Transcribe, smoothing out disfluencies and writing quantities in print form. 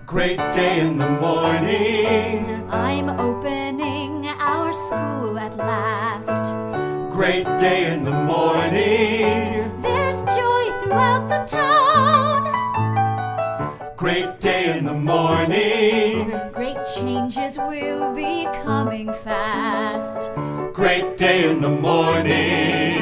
Great day in the morning. I'm opening our school at last. Great day in the morning. There's joy throughout the town. Great day in the morning. Great changes will be coming fast. Great day in the morning.